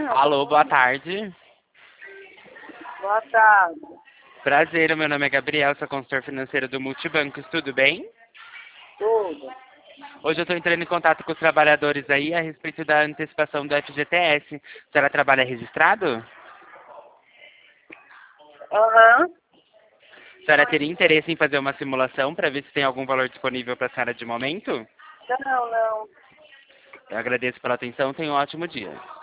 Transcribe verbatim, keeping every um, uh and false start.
Alô, boa tarde. Boa tarde. Prazer, meu nome é Gabriel, sou consultor financeiro do Multibancos, tudo bem? Tudo. Hoje eu estou entrando em contato com os trabalhadores aí a respeito da antecipação do F G T S. A senhora trabalha registrado? Aham. A senhora teria interesse em fazer uma simulação para ver se tem algum valor disponível para a senhora de momento? Não, não. Eu agradeço pela atenção, tenha um ótimo dia.